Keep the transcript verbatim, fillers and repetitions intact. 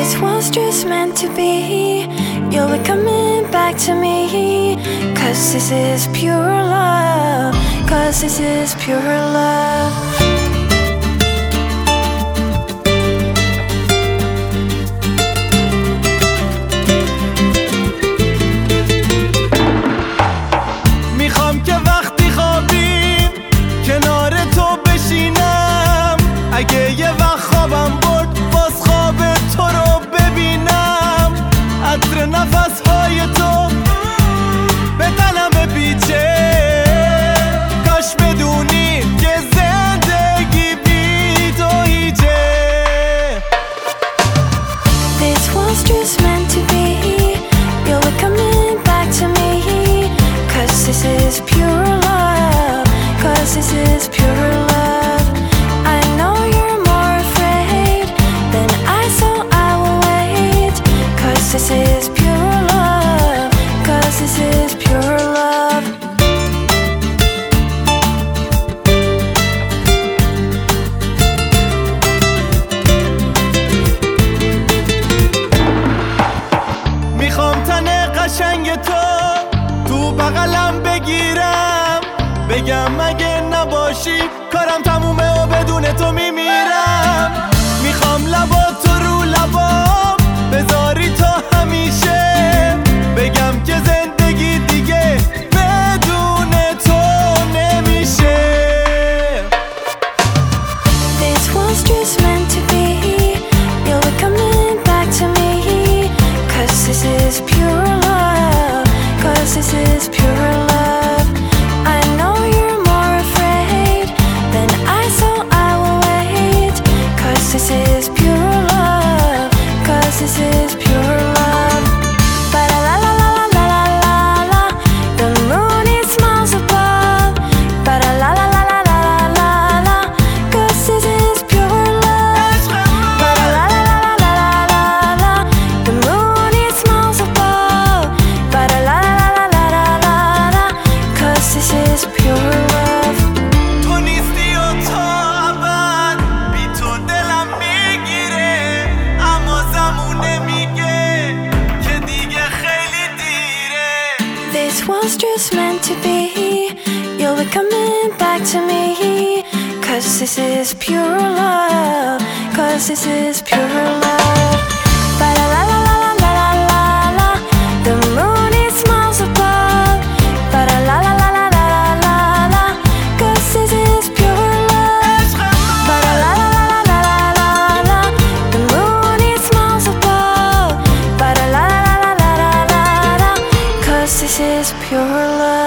This was just meant to be. You'll be coming back to me. Cause this is pure love. Cause this is pure love. میخوام که وقتی خوابیم کنار تو بشینم. اگه یه وقت خوابم برد باز خواب تو رو ببینم. عطر نفسهای تو به تنم پیچه. کاش بدونی که زندگی بی تو هیچه. This was just meant to be. You'll be coming back to me. Cause this is pure love. Cause this is pure love. I know you're more afraid than I, so I will wait. Cause this is pure love. Cause this is pure love. میخوام تن قشنگ تو تو بغلم بگیرم. بگم اگه نباشی کارم تمومه و بدون تو میمیرم. میخوام لبا تو رو لبام بذاری تا همیشه. بگم که زندگی دیگه بدون تو نمیشه. This was just meant to be. You'll be coming back to me. Cause this is pure love. Cause this is pure love. I know you're more afraid than I, so I will wait. Cause this is pure love. Cause this is pure love. Ba la la la la la la la la. The moon it smiles above. Ba la la la la la la la la. Cause this is pure love. Ba la la la la la la la la. The moon it smiles above. Ba la la la la la la la la. Cause this is pure love. تو نیستی و تا ابد بی تو دلم میگیره. اما زمونه میگه که دیگه خیلی دیره. This was just meant to be. You'll be coming back to me. Cause this is pure love. Cause this is pure love. Ba la la la la la la la la. The moon it smiles above. Ba la la la la la la la la. Cause this is pure love. Ba la la la la la la la la. The moon it smiles above. Ba la la la la la la la. Cause this is pure love.